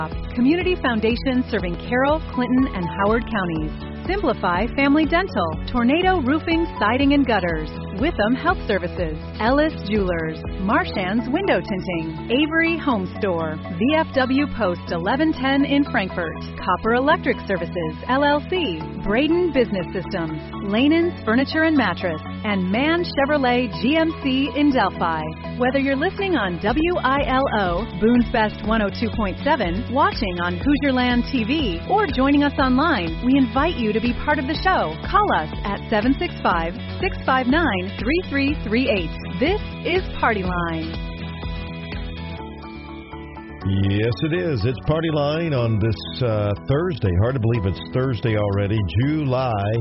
Community Foundation serving Carroll, Clinton, and Howard counties. Simplify Family Dental, Tornado Roofing, Siding, and Gutters, Witham Health Services, Ellis Jewelers, Marchand's Window Tinting, Avery Home Store, VFW Post 1110 in Frankfort, Copper Electric Services, LLC, Braden Business Systems, Lanan's Furniture and Mattress, and Mann Chevrolet GMC in Delphi. Whether you're listening on WILO, Boone's Best 102.7, watching on Hoosierland TV, or joining us online, we invite you to be part of the show. Call us at 765-659-3338. This is Party Line. Yes, it is. It's Party Line on this Thursday. Hard to believe it's Thursday already. July,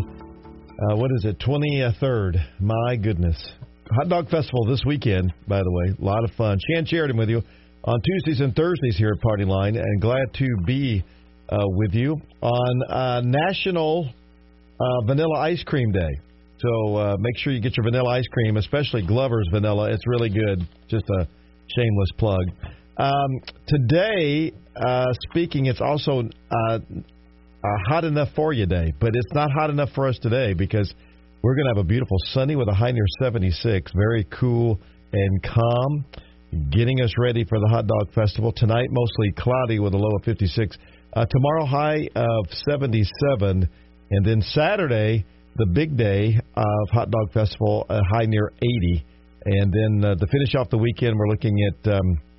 23rd. My goodness. Hot Dog Festival this weekend, by the way. A lot of fun. Shan Sheridan with you on Tuesdays and Thursdays here at Party Line, and glad to be with you on National Vanilla Ice Cream Day. So make sure you get your vanilla ice cream, especially Glover's Vanilla. It's really good. Just a shameless plug. Today, speaking, it's also hot enough for you day, but it's not hot enough for us today because we're going to have a beautiful Sunday with a high near 76. Very cool and calm, getting us ready for the Hot Dog Festival. Tonight, mostly cloudy with a low of 56. Tomorrow, high of 77. And then Saturday, the big day of Hot Dog Festival, a high near 80. And then to finish off the weekend, we're looking at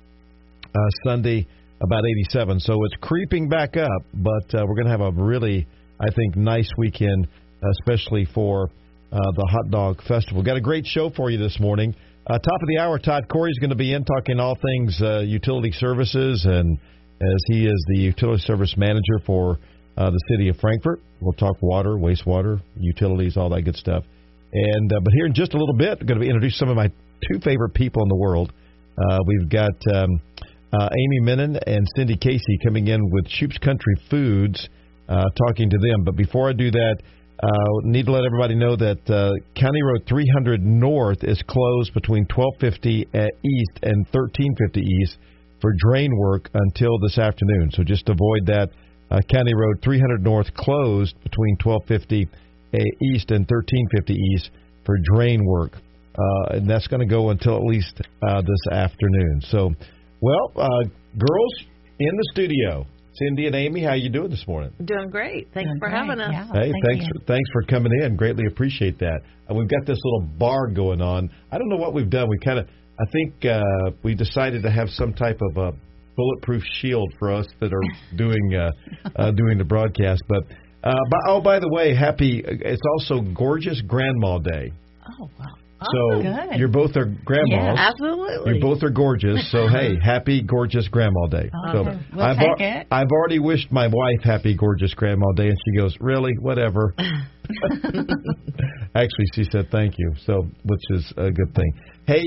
Sunday, about 87. So it's creeping back up, but we're going to have a really, I think, nice weekend, especially for the Hot Dog Festival. Got a great show for you this morning. Top of the hour, Todd Corey's going to be in talking all things utility services, and as he is the utility service manager for the city of Frankfort. We'll talk water, wastewater, utilities, all that good stuff. And but here in just a little bit, I'm going to introduce some of my two favorite people in the world. We've got Amy Menon and Cindy Casey coming in with Shoop's Country Foods, talking to them. But before I do that, need to let everybody know that County Road 300 North is closed between 1250 East and 1350 East for drain work until this afternoon. So just avoid that. County Road 300 North closed between 1250 East and 1350 East for drain work. And that's going to go until at least this afternoon. So, well, girls in the studio. Cindy and Amy, how you doing this morning? Doing great. Thanks for having us. Yeah, hey, thanks for coming in. Greatly appreciate that. We've got this little bar going on. I don't know what we've done. I think we decided to have some type of a bulletproof shield for us that are doing the broadcast. But by the way, it's also Gorgeous Grandma Day. Oh, wow. So good. You're both are grandmas. Yeah, absolutely. You both are gorgeous. So hey, happy Gorgeous Grandma Day. Okay. So We'll take it. I've already wished my wife happy Gorgeous Grandma Day, and she goes, "Really? Whatever." Actually, she said thank you. So, which is a good thing. Hey,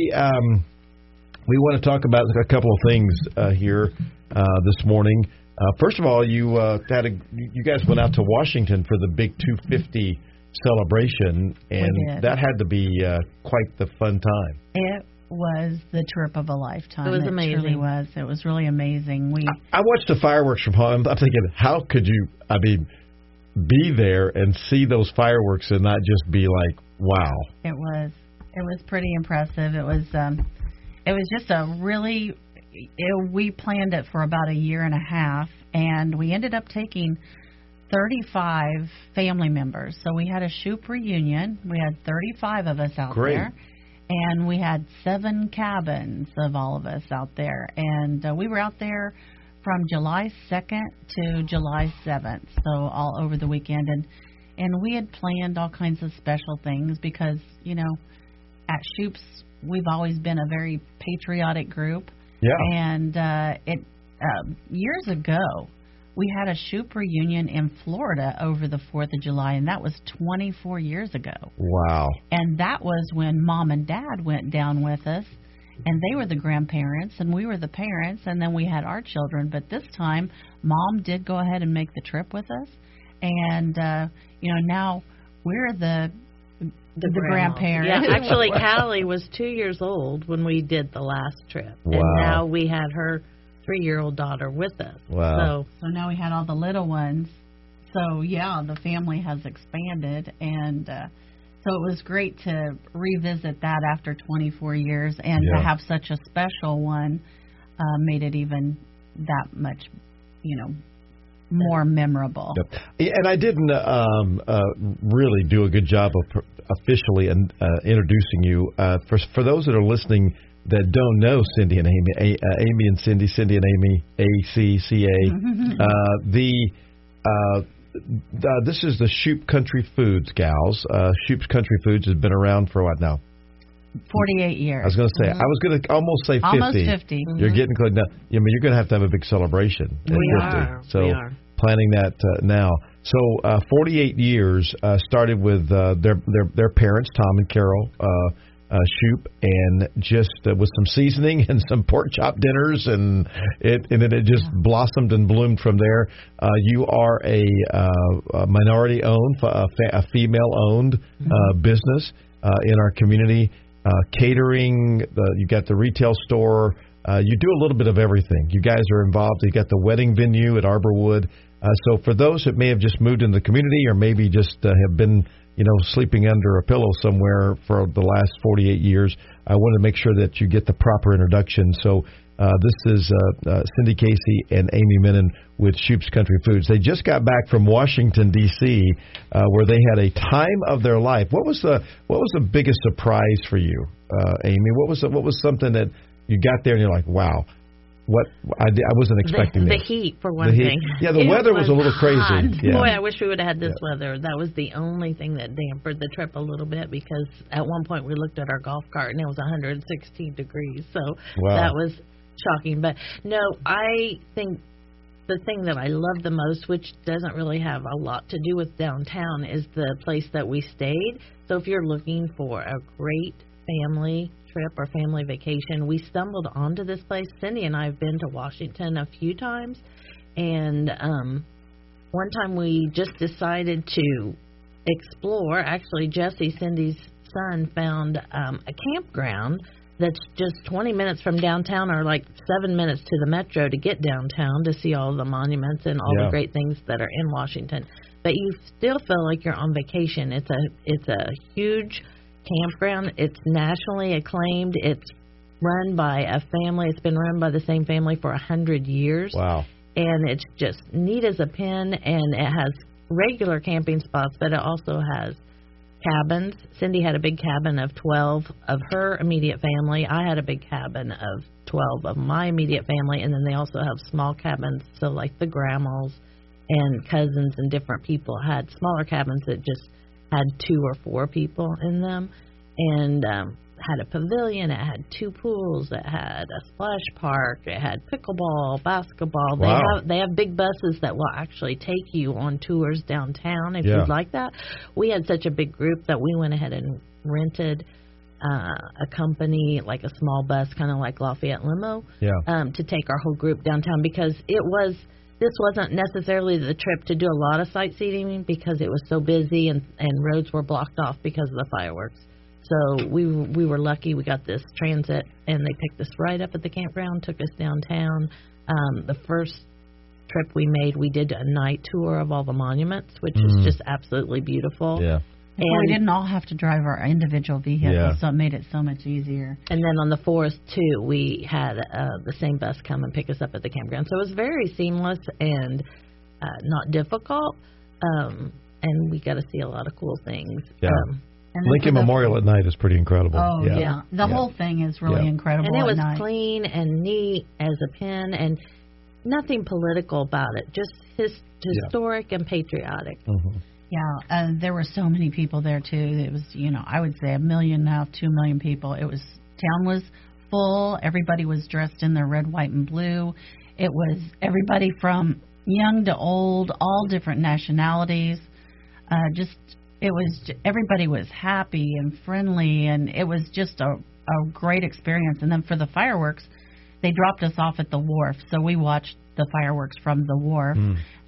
we want to talk about a couple of things here this morning. First of all, you guys went out to Washington for the Big 250 celebration, and that had to be quite the fun time. It was the trip of a lifetime. It was amazing. It really was. It was really amazing. I watched the fireworks from home. I'm thinking, how could you, be there and see those fireworks and not just be like, wow. It was pretty impressive. It was just a really, we planned it for about a year and a half, and we ended up taking 35 family members. So we had a Shoop reunion. We had 35 of us out there. And we had 7 cabins of all of us out there. And we were out there from July 2nd to July 7th, so all over the weekend. And we had planned all kinds of special things because, at Shoop's, we've always been a very patriotic group. Yeah. And years ago, we had a Shoop reunion in Florida over the 4th of July, and that was 24 years ago. Wow. And that was when Mom and Dad went down with us, and they were the grandparents, and we were the parents, and then we had our children. But this time, Mom did go ahead and make the trip with us, and, now we're the grandparents. Yeah, actually, Callie was 2 years old when we did the last trip. Wow. And now we had her 3-year-old daughter with us. Wow. So now we had all the little ones. So, yeah, the family has expanded. And so it was great to revisit that after 24 years. And to have such a special one made it even that much, more memorable. Yep. And I didn't really do a good job of officially introducing you. For those that are listening that don't know Cindy and Amy, Amy and Cindy, Cindy and Amy, ACCA, this is the Shoup Country Foods gals. Shoup's Country Foods has been around for what now? 48 years. I was going to say, I was going to almost say 50. Almost 50. You're getting close now. You're going to have a big celebration at 50. So we are. Planning that now. So 48 years started with their parents, Tom and Carol Shoup, and just with some seasoning and some pork chop dinners, and it just blossomed and bloomed from there. You are a minority owned, a female owned business in our community. Catering, you got the retail store. You do a little bit of everything. You guys are involved. You got the wedding venue at Arborwood. So for those that may have just moved in the community, or maybe just have been, sleeping under a pillow somewhere for the last 48 years, I want to make sure that you get the proper introduction. So this is Cindy Casey and Amy Menon with Shoup's Country Foods. They just got back from Washington, D.C., where they had a time of their life. What was the biggest surprise for you, Amy? What was something that you got there and you're like, wow, I wasn't expecting the this. heat, for one thing. Yeah, the weather was a little crazy. Yeah. Boy, I wish we would have had this weather. That was the only thing that dampened the trip a little bit, because at one point we looked at our golf cart and it was 116 degrees. So that was shocking. But no, I think the thing that I love the most, which doesn't really have a lot to do with downtown, is the place that we stayed. So if you're looking for a great family trip or family vacation, we stumbled onto this place. Cindy and I have been to Washington a few times, and one time we just decided to explore. Actually, Jesse, Cindy's son, found a campground that's just 20 minutes from downtown, or like 7 minutes to the metro to get downtown to see all the monuments and all the great things that are in Washington. But you still feel like you're on vacation. It's a huge campground. It's nationally acclaimed. It's run by a family. It's been run by the same family for 100 years. Wow. And it's just neat as a pin, and it has regular camping spots, but it also has cabins. Cindy had a big cabin of 12 of her immediate family. I had a big cabin of 12 of my immediate family, and then they also have small cabins, so like the grandmas and cousins and different people had smaller cabins that just had 2 or 4 people in them, and had a pavilion. It had 2 pools. It had a splash park. It had pickleball, basketball. Wow. They have big buses that will actually take you on tours downtown if you'd like that. We had such a big group that we went ahead and rented a company, like a small bus, kind of like Lafayette Limo, to take our whole group downtown, because this wasn't necessarily the trip to do a lot of sightseeing, because it was so busy and roads were blocked off because of the fireworks. So we were lucky. We got this transit, and they picked us right up at the campground, took us downtown. The first trip we made, we did a night tour of all the monuments, which is just absolutely beautiful. Yeah. And we didn't all have to drive our individual vehicles, so it made it so much easier. And then on the 4th, too, we had the same bus come and pick us up at the campground. So it was very seamless and not difficult, and we got to see a lot of cool things. Yeah. Lincoln Memorial at night is pretty incredible. Oh, yeah. The whole thing is really incredible. And it was at night. clean and neat as a pin, and nothing political about it, just historic and patriotic. Mm-hmm. Yeah, there were so many people there, too. It was, I would say 1.5 million, 2 million people. Town was full. Everybody was dressed in their red, white, and blue. It was everybody from young to old, all different nationalities. Everybody was happy and friendly, and it was just a great experience. And then for the fireworks, they dropped us off at the wharf, so we watched the fireworks from the wharf,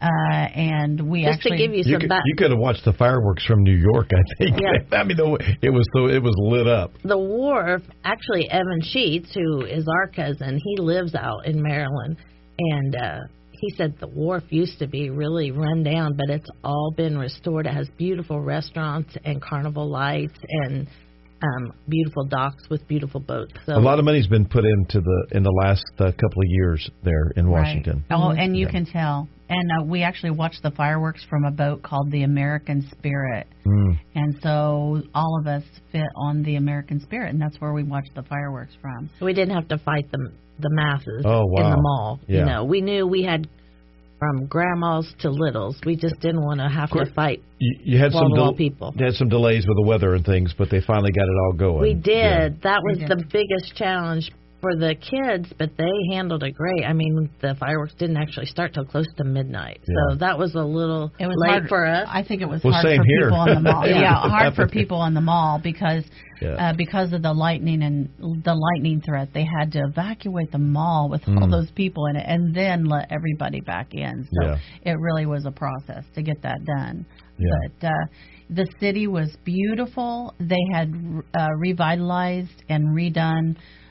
and we just actually to give you some you could have watched the fireworks from New York, I think. Yeah. I mean, it was lit up. The wharf, actually, Evan Sheets, who is our cousin, he lives out in Maryland, and he said the wharf used to be really run down, but it's all been restored. It has beautiful restaurants and carnival lights and beautiful docks with beautiful boats. So a lot of money's been put into in the last couple of years there in Washington. Right. Oh, and you can tell. And we actually watched the fireworks from a boat called the American Spirit. And so all of us fit on the American Spirit, and that's where we watched the fireworks from. we didn't have to fight the masses Oh, wow. in the mall. Yeah. You know, we knew we had from grandmas to littles. We just didn't want to have to fight You had wall-to-wall people. You had some delays with the weather and things, but they finally got it all going. We did. Yeah. That was the biggest challenge for the kids, but they handled it great. I mean, the fireworks didn't actually start till close to midnight, so that was a little late hard for us. I think it was Well, hard same for here. people on the mall. Hard for people on the mall because of the lightning threat. They had to evacuate the mall with all those people in it, and then let everybody back in. So it really was a process to get that done. Yeah. But the city was beautiful. They had revitalized and redone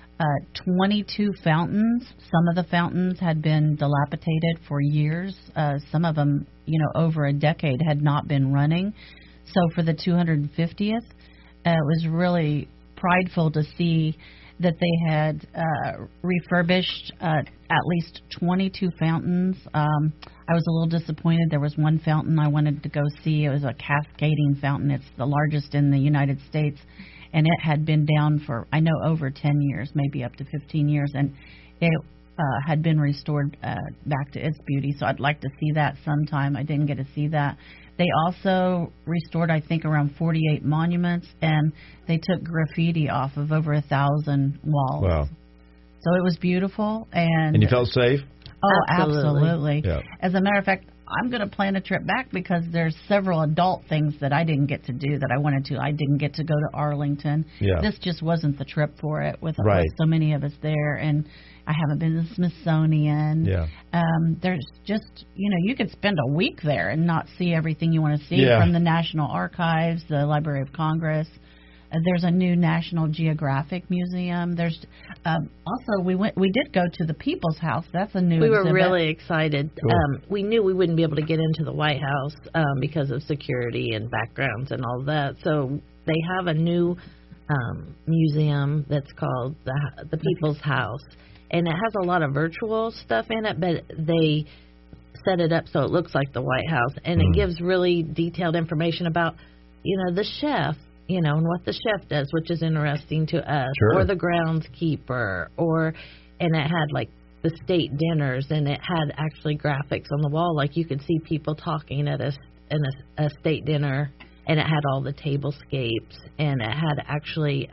22 fountains. Some of the fountains had been dilapidated for years. Some of them, over a decade had not been running. So for the 250th, it was really prideful to see that they had refurbished at least 22 fountains. I was a little disappointed. There was one fountain I wanted to go see. It was a cascading fountain. It's the largest in the United States. And it had been down for, I know, over 10 years, maybe up to 15 years, and it had been restored back to its beauty. So I'd like to see that sometime. I didn't get to see that. They also restored, I think, around 48 monuments, and they took graffiti off of over 1,000 walls. Wow. So it was beautiful. And you felt safe? Oh, absolutely. Yeah. As a matter of fact, I'm going to plan a trip back because there's several adult things that I didn't get to do that I wanted to. I didn't get to go to Arlington. Yeah. This just wasn't the trip for it with Right. so many of us there. And I haven't been to the Smithsonian. Yeah. There's just, you could spend a week there and not see everything you want to see from the National Archives, the Library of Congress. There's a new National Geographic Museum. There's also we did go to the People's House. That's a new. We were exhibit. really excited. Cool. We knew we wouldn't be able to get into the White House because of security and backgrounds and all that. So they have a new museum that's called the People's House, and it has a lot of virtual stuff in it, but they set it up so it looks like the White House, and it gives really detailed information about the chef. And what the chef does, which is interesting to us, Sure. or the groundskeeper, and it had like the state dinners, and it had actually graphics on the wall, like you could see people talking at a state dinner, and it had all the tablescapes, and it had actually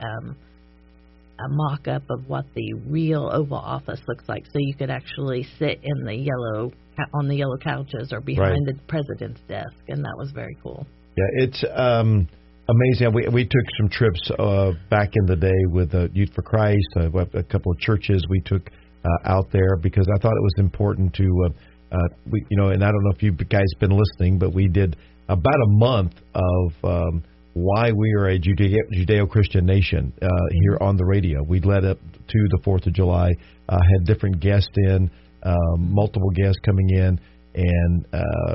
a mock-up of what the real Oval Office looks like, so you could actually sit on the yellow couches or behind the president's desk, and that was very cool. Yeah, it's amazing. We took some trips back in the day with Youth for Christ, a couple of churches we took out there because I thought it was important to, and I don't know if you guys have been listening, but we did about a month of why we are a Judeo-Christian nation here on the radio. We led up to the 4th of July, had different guests in, multiple guests coming in, and,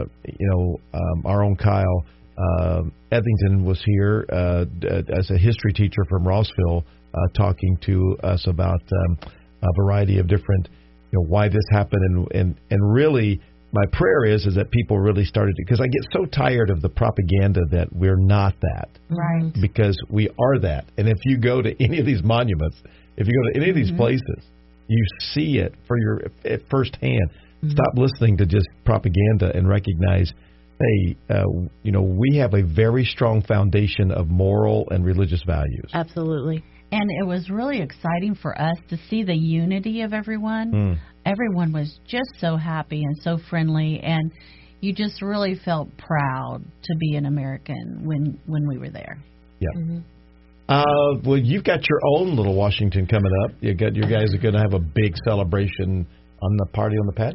our own Kyle Ethington was here as a history teacher from Rossville, talking to us about a variety of different, why this happened, and really my prayer is that people really started to, because I get so tired of the propaganda that we're not that, right? Because we are that, and if you go to any of these monuments, if you go to any of these places, you see it at firsthand. Stop listening to just propaganda and recognize. Hey, we have a very strong foundation of moral and religious values. Absolutely. And it was really exciting for us to see the unity of everyone. Everyone was just so happy and so friendly, and you just really felt proud to be an American when we were there. Yeah. Well, you've got your own little Washington coming up. You guys are going to have a big celebration on the party on the patio.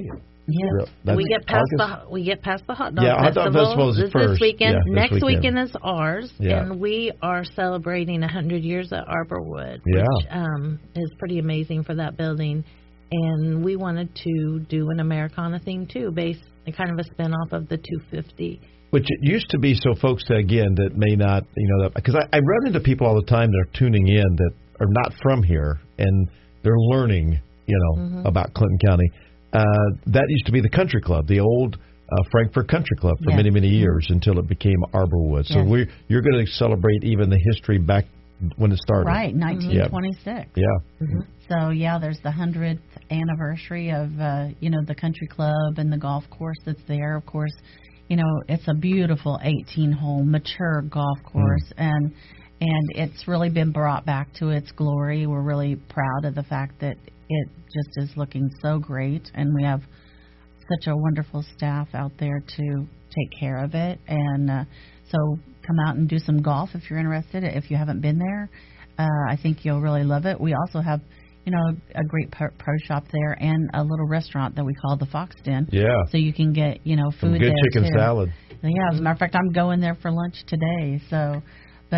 Yes. We get past the hot dog Hot dog festival is this weekend. Yeah, Next weekend is ours, Yeah. and we are celebrating 100 years at Arborwood, Yeah. which is pretty amazing for that building. And we wanted to do an Americana theme too, based kind of a spin-off of the 250. Which it used to be, so folks, again, that may not, because I run into people all the time that are tuning in that are not from here, and they're learning, about Clinton County. That used to be the country club, the old Frankfort Country Club for many, many years until it became Arborwood. So you're going to celebrate even the history back when it started. Right, 1926. Yeah. Mm-hmm. So, there's the 100th anniversary of, the country club and the golf course that's there. Of course, it's a beautiful 18-hole, mature golf course, and it's really been brought back to its glory. We're really proud of the fact that it just is looking so great, and we have such a wonderful staff out there to take care of it. And so come out and do some golf if you're interested. If you haven't been there, I think you'll really love it. We also have, a great pro shop there and a little restaurant that we call the Fox Den. Yeah. So you can get, food some good there chicken too. salad. Yeah, as a matter of fact, I'm going there for lunch today. So, but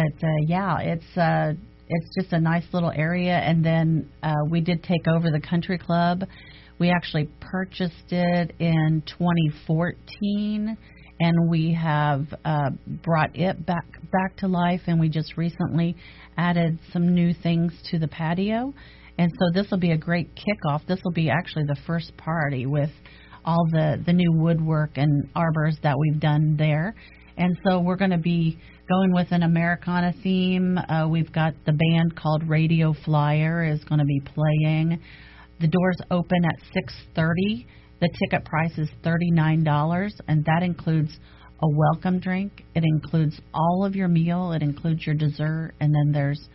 it's just a nice little area. And then we did take over the country club. We actually purchased it in 2014, and we have brought it back to life. And we just recently added some new things to the patio. And so this will be a great kickoff. This will be actually the first party with all the new woodwork and arbors that we've done there. And so we're going to be going with an Americana theme. We've got the band called Radio Flyer is going to be playing. The doors open at 6:30. The ticket price is $39, and that includes a welcome drink. It includes all of your meal. It includes your dessert, and then there's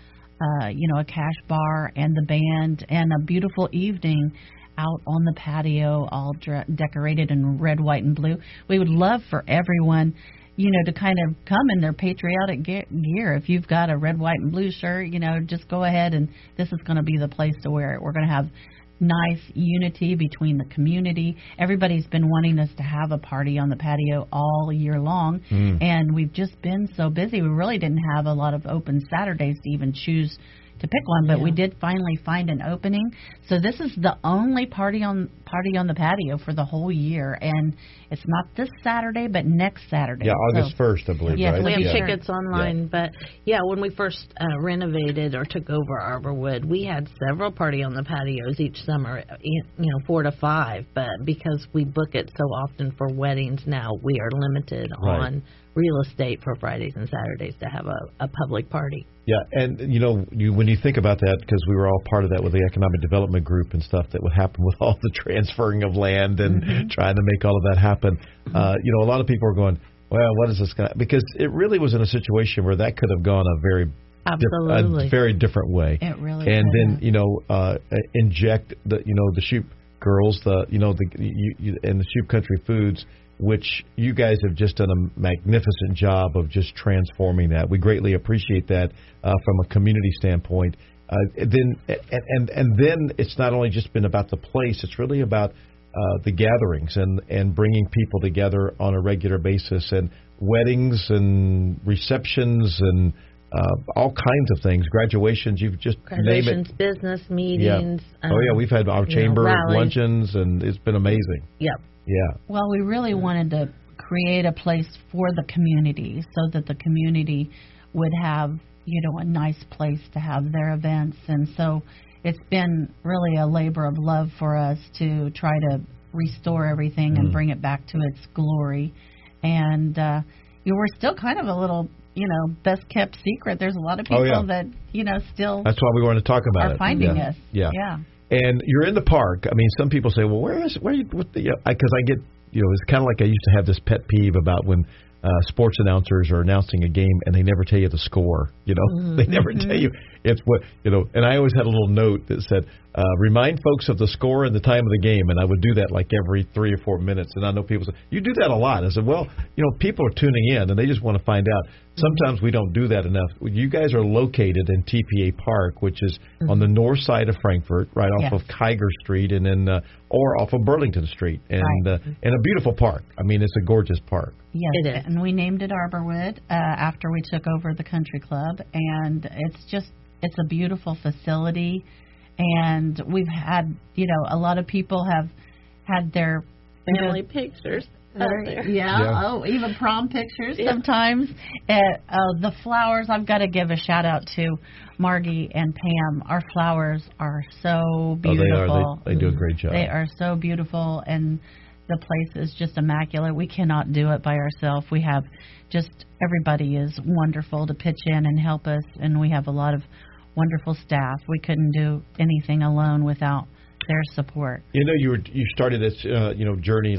a cash bar and the band and a beautiful evening out on the patio, all decorated in red, white, and blue. We would love for everyone, to kind of come in their patriotic gear. If you've got a red, white, and blue shirt, just go ahead, and this is going to be the place to wear it. We're going to have nice unity between the community. Everybody's been wanting us to have a party on the patio all year long, and we've just been so busy. We really didn't have a lot of open Saturdays to even choose to pick one, but we did finally find an opening. So this is the only party on the patio for the whole year, and it's not this Saturday, but next Saturday. Yeah, August 1st, I believe. Yes, right? we have tickets online, but when we first renovated or took over Arborwood, we had several party on the patios each summer, 4 to 5, but because we book it so often for weddings now, we are limited on real estate for Fridays and Saturdays to have a public party. Yeah, and when you think about that, because we were all part of that with the economic development group and stuff that would happen with all the transferring of land and trying to make all of that happen, a lot of people are going, well, what is this going to, because it really was in a situation where that could have gone a very different way. It really and could. Then inject the Shoop girls, and the Shoop Country Foods, which you guys have just done a magnificent job of just transforming that. We greatly appreciate that from a community standpoint. Then it's not only just been about the place; it's really about the gatherings and bringing people together on a regular basis, and weddings and receptions and all kinds of things, graduations. You've just name it. Business meetings. Yeah. We've had our chamber luncheons, and it's been amazing. Yep. Yeah. Well, we really wanted to create a place for the community so that the community would have, a nice place to have their events. And so it's been really a labor of love for us to try to restore everything and bring it back to its glory. And we're still kind of a little, best kept secret. There's a lot of people that, still. That's why we want to talk about are finding us. Yeah. And you're in the park. I mean, some people say, well, where are you? Because I get, it's kind of like I used to have this pet peeve about when sports announcers are announcing a game and they never tell you the score. They never tell you it's what, and I always had a little note that said, remind folks of the score and the time of the game, and I would do that like every 3 or 4 minutes. And I know people say, you do that a lot. I said, well, people are tuning in, and they just want to find out. Sometimes we don't do that enough. You guys are located in TPA Park, which is on the north side of Frankfort, right off of Kiger Street, and then or off of Burlington Street, and and a beautiful park. I mean, it's a gorgeous park. Yes, it is. And we named it Arborwood after we took over the country club, and it's a beautiful facility. And we've had, a lot of people have had their family pictures out there. Yeah. Oh, even prom pictures sometimes. The flowers, I've got to give a shout out to Margie and Pam. Our flowers are so beautiful. They do a great job. They are so beautiful, and the place is just immaculate. We cannot do it by ourselves. We have everybody is wonderful to pitch in and help us, and we have a lot of wonderful staff. We couldn't do anything alone without their support. You started this journey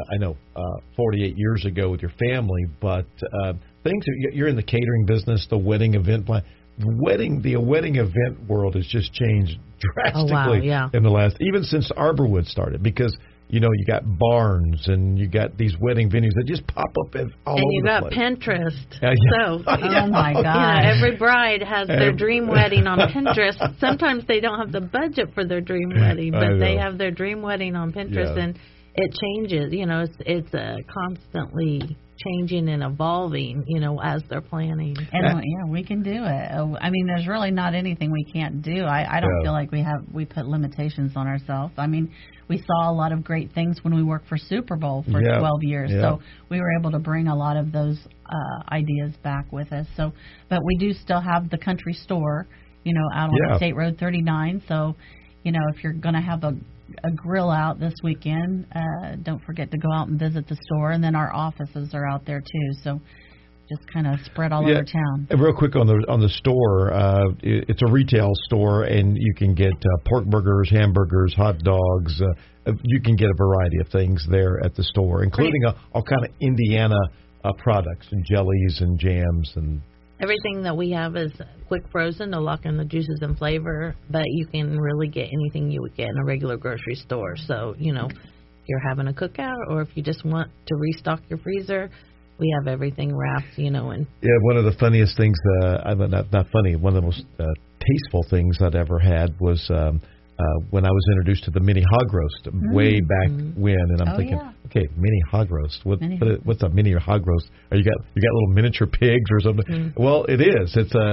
48 years ago with your family, but you're in the catering business, the wedding event plan. The wedding event world has just changed drastically in the last, even since Arborwood started, because you got barns and you got these wedding venues that just pop up all over the place. And you got Pinterest. So, oh my God. Every bride has their dream wedding on Pinterest. Sometimes they don't have the budget for their dream wedding, but they have their dream wedding on Pinterest, and it changes. It's constantly changing and evolving, as they're planning. And we can do it. I mean, there's really not anything we can't do. I don't feel like we put limitations on ourselves. I mean, we saw a lot of great things when we worked for Super Bowl for 12 years. So we were able to bring a lot of those ideas back with us. So, but we do still have the country store, out on State Road 39. So, if you're going to have a grill out this weekend, don't forget to go out and visit the store, and then our offices are out there too, so just kind of spread all over town. And real quick on the store, it's a retail store, and you can get pork burgers, hamburgers, hot dogs. You can get a variety of things there at the store, including all kind of Indiana products and jellies and jams and. Everything that we have is quick frozen to lock in the juices and flavor, but you can really get anything you would get in a regular grocery store. So, if you're having a cookout or if you just want to restock your freezer, we have everything wrapped, and... Yeah, one of the funniest things, not funny, one of the most tasteful things I'd ever had was when I was introduced to the mini hog roast way back when, and I'm thinking, okay, mini hog roast. What's a mini hog roast? You got little miniature pigs or something? Well, it is.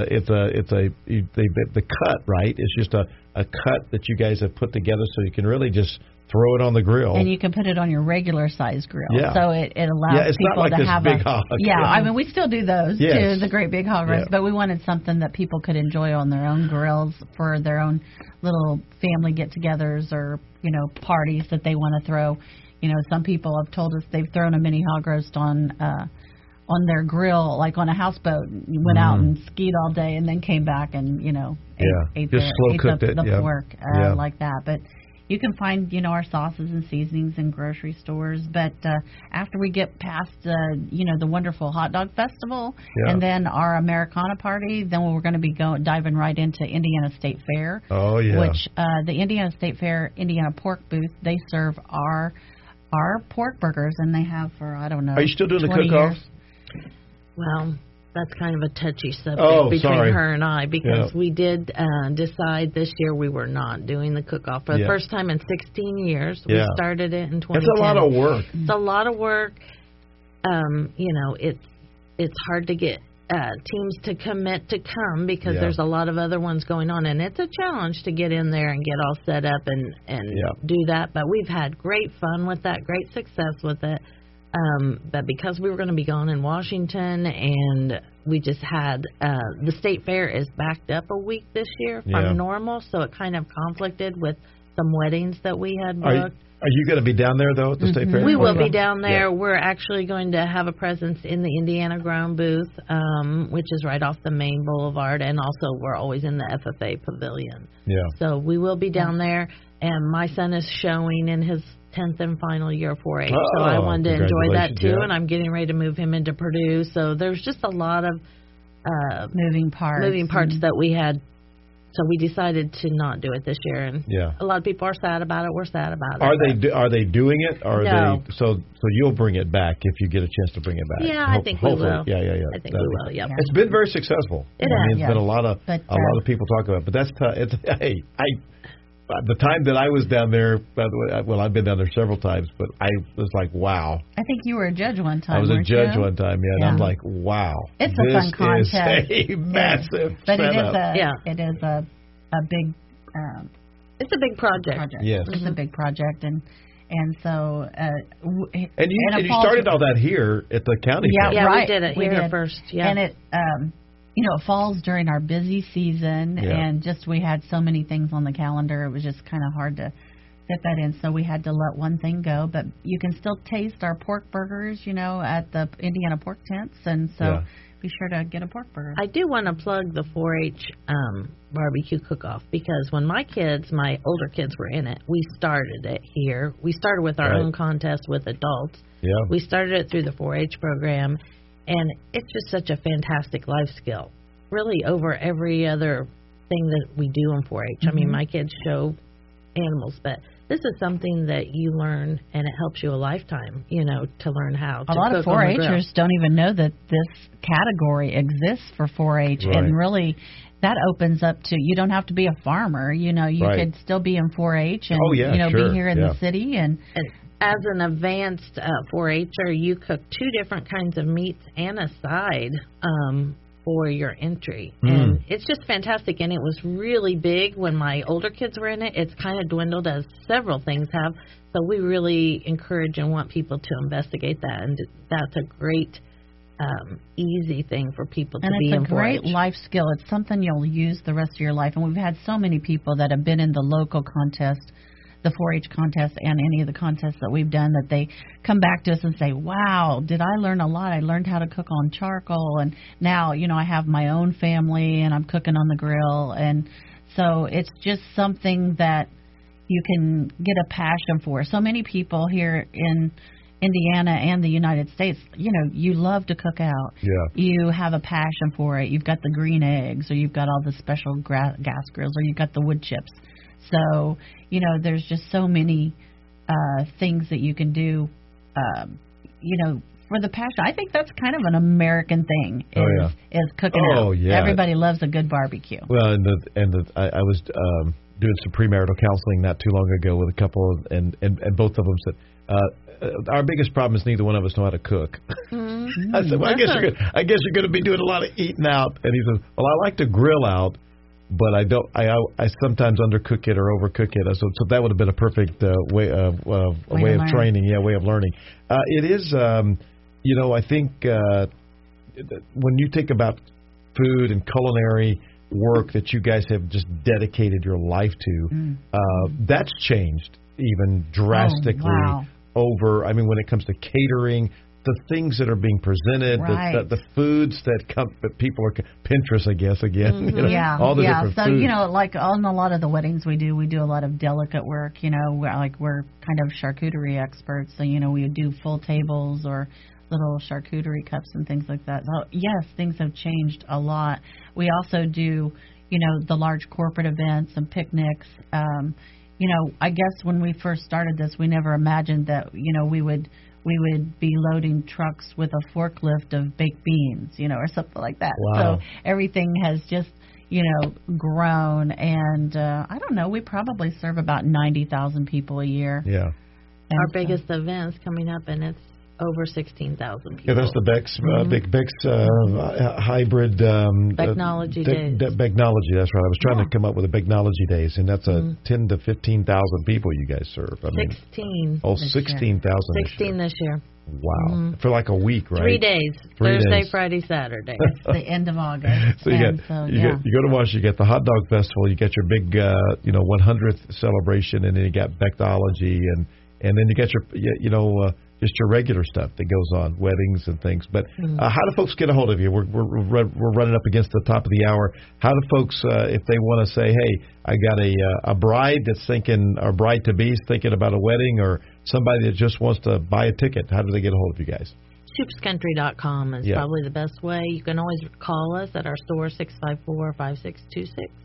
The cut, right? It's just a cut that you guys have put together so you can really just throw it on the grill. And you can put it on your regular size grill. Yeah. So it allows it's people not like to this have big hog. Yeah, I mean, we still do those too, the great big hog roast, but we wanted something that people could enjoy on their own grills for their own little family get-togethers or, parties that they want to throw. Some people have told us they've thrown a mini hog roast on their grill, like on a houseboat. You went out and skied all day and then came back and, ate the pork like that. But you can find, our sauces and seasonings in grocery stores. But after we get past, the wonderful hot dog festival and then our Americana party, then we're going to be diving right into Indiana State Fair. Oh, yeah. Which the Indiana State Fair, Indiana Pork Booth, they serve our pork burgers, and they have for, I don't know, Are you still doing the cook-off? Well, that's kind of a touchy subject between her and I, because we did decide this year we were not doing the cook-off. For the first time in 16 years, we started it in 2010. It's a lot of work. It's a lot of work. It's hard to get teams to commit to come because there's a lot of other ones going on, and it's a challenge to get in there and get all set up and do that. But we've had great fun with that, great success with it. But because we were going to be gone in Washington, and we just had the state fair is backed up a week this year from normal, so it kind of conflicted with some weddings that we had booked. Are you going to be down there, though, at the state fair? We will be down there. Yeah. We're actually going to have a presence in the Indiana Grown booth, which is right off the main boulevard, and also we're always in the FFA pavilion. Yeah. So we will be down there, and my son is showing in his 10th and final year 4-H, so I wanted to enjoy that, too, and I'm getting ready to move him into Purdue. So there's just a lot of moving parts that we had So we decided to not do it this year, and a lot of people are sad about it. We're sad about it. Are they doing it? Or no. Are they, so you'll bring it back if you get a chance to bring it back. Yeah, I think we will. Yeah. I think we will. Yeah. It's been very successful. It has. It's been a lot of people talk about it. But that's the time that I was down there, by the way, well, I've been down there several times, but I was like, wow. I think you were a judge one time. I was a judge one time, and I'm like, wow. It's a fun contest. This is a massive but setup. It is a big. It's a big project. Yes, it's a big project, and so. And you started all that here at the county. Yeah, right. We did it here first. Yeah, and it. It falls during our busy season, and just we had so many things on the calendar. It was just kind of hard to fit that in, so we had to let one thing go. But you can still taste our pork burgers, at the Indiana Pork Tents, and so be sure to get a pork burger. I do want to plug the 4-H barbecue cook-off, because when my older kids were in it, we started it here. We started with our own contest with adults. Yeah. We started it through the 4-H program. And it's just such a fantastic life skill, really, over every other thing that we do in 4-H. Mm-hmm. I mean, my kids show animals, but this is something that you learn, and it helps you a lifetime, to learn how to cook. A lot of 4-Hers don't even know that this category exists for 4-H, and really that opens up to, you don't have to be a farmer. You could still be in 4-H and be here in the city and as an advanced 4-H'er, you cook 2 different kinds of meats and a side for your entry. And it's just fantastic. And it was really big when my older kids were in it. It's kind of dwindled, as several things have. So we really encourage and want people to investigate that. And that's a great, easy thing for people to be in 4-H. And it's a great life skill. It's something you'll use the rest of your life. And we've had so many people that have been in the local contest, the 4-H contest, and any of the contests that we've done, that they come back to us and say, wow, did I learn a lot? I learned how to cook on charcoal, and now, I have my own family, and I'm cooking on the grill, and so it's just something that you can get a passion for. So many people here in Indiana and the United States, you love to cook out. Yeah. You have a passion for it. You've got the green eggs, or you've got all the special gas grills, or you've got the wood chips. So, there's just so many things that you can do, for the passion. I think that's kind of an American thing, is cooking out. Oh, yeah. Everybody loves a good barbecue. Well, I was doing some premarital counseling not too long ago with a couple, and both of them said, our biggest problem is neither one of us know how to cook. I said, well, I guess you're going to be doing a lot of eating out. And he said, well, I like to grill out, but I don't. I sometimes undercook it or overcook it. So that would have been a perfect way of training. Yeah, way of learning. It is. I think when you think about food and culinary work that you guys have just dedicated your life to, that's changed even drastically over. I mean, when it comes to catering, the things that are being presented, the foods that people are Pinterest, I guess, again. All the different foods. So, like on a lot of the weddings we do a lot of delicate work. We're kind of charcuterie experts. So, we do full tables or little charcuterie cups and things like that. So, yes, things have changed a lot. We also do, the large corporate events and picnics. I guess when we first started this, we never imagined that, we would be loading trucks with a forklift of baked beans, or something like that. Wow. So everything has just, grown. And I don't know, we probably serve about 90,000 people a year. Yeah. And our biggest event's coming up, and it's over 16,000 people. Yeah, that's the Beck's, Big Beck's hybrid. Becknology Days. Becknology, that's right. I was trying to come up with a Becknology Days, and that's 10 to 15,000 people you guys serve. 16. Oh, 16,000 16 this year. Wow. For like a week, right? 3 days. Thursday, Friday, Saturday. It's the end of August. So you go to Washington, you get the Hot Dog Festival, you get your big 100th celebration, and then you got Becknology, and then you got your just your regular stuff that goes on, weddings and things. But how do folks get a hold of you? We're running up against the top of the hour. How do folks, if they want to say, hey, I got a bride that's thinking, or bride-to-be is thinking about a wedding, or somebody that just wants to buy a ticket, how do they get a hold of you guys? ShoopsCountry.com is probably the best way. You can always call us at our store, 654-5626.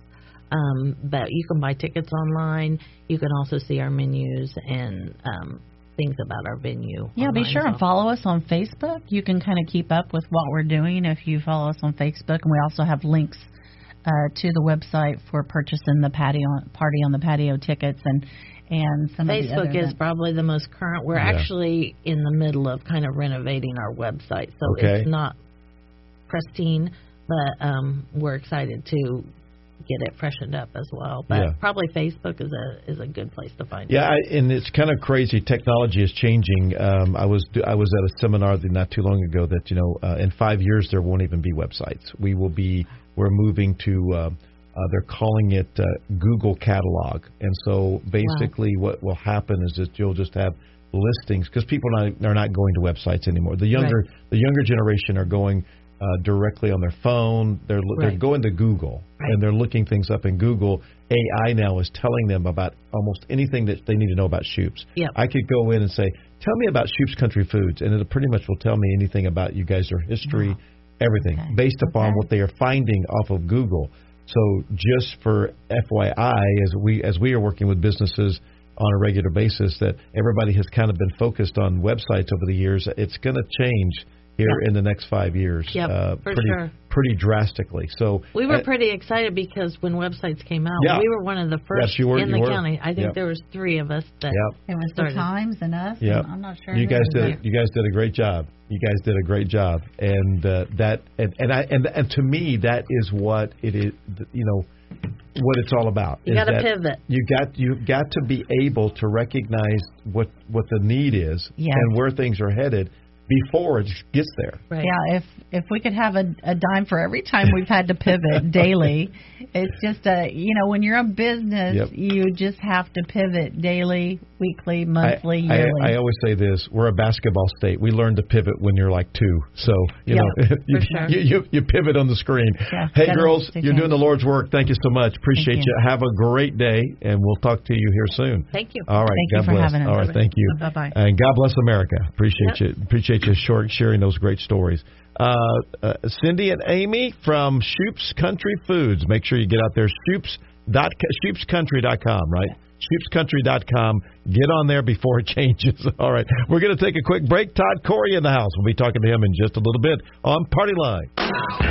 But you can buy tickets online. You can also see our menus and things about our venue. Yeah, be sure and follow us on Facebook. You can kind of keep up with what we're doing if you follow us on Facebook. And we also have links to the website for purchasing the Party on the Patio tickets and some Facebook of the other is probably the most current. We're actually in the middle of kind of renovating our website, so it's not pristine, but we're excited to get it freshened up as well. But probably Facebook is a good place to find it. Yeah, and it's kind of crazy. Technology is changing. I was at a seminar not too long ago that in 5 years there won't even be websites. We're moving to they're calling it Google Catalog, and so basically what will happen is that you'll just have listings because people are not going to websites anymore. The younger generation are going directly on their phone. They're going to Google and they're looking things up in Google. AI now is telling them about almost anything that they need to know about Shoop's. Yep. I could go in and say, "Tell me about Shoop's Country Foods," and it pretty much will tell me anything about you guys, their history, everything based upon what they are finding off of Google. So just for FYI, as we are working with businesses on a regular basis, that everybody has kind of been focused on websites over the years. It's going to change here in the next 5 years. Pretty drastically. So we were pretty excited because when websites came out, we were one of the first in the county. I think there was 3 of us that it was the Times and us. Yep. And I'm not sure. You guys did a great job. And and to me that is what it is. What it's all about. You got to pivot. You got to be able to recognize what the need is and where things are headed before it gets there. Right. Yeah, if we could have a dime for every time we've had to pivot daily, it's just when you're a business, you just have to pivot daily, weekly, monthly, yearly. I always say this: we're a basketball state. We learn to pivot when you're like 2. So you pivot on the screen. Yeah, hey girls, you're doing the Lord's work. Thank you so much. Appreciate you. Have a great day, and we'll talk to you here soon. Thank you. All right. Thank God you for bless. having us. All right. Thank you. Bye-bye. And God bless America. Appreciate you. Appreciate you sharing those great stories. Cindy and Amy from Shoop's Country Foods. Make sure you get out there. Shoopscountry.com, right? Shoopscountry.com. Get on there before it changes. All right. We're going to take a quick break. Todd Corey in the house. We'll be talking to him in just a little bit on Party Line.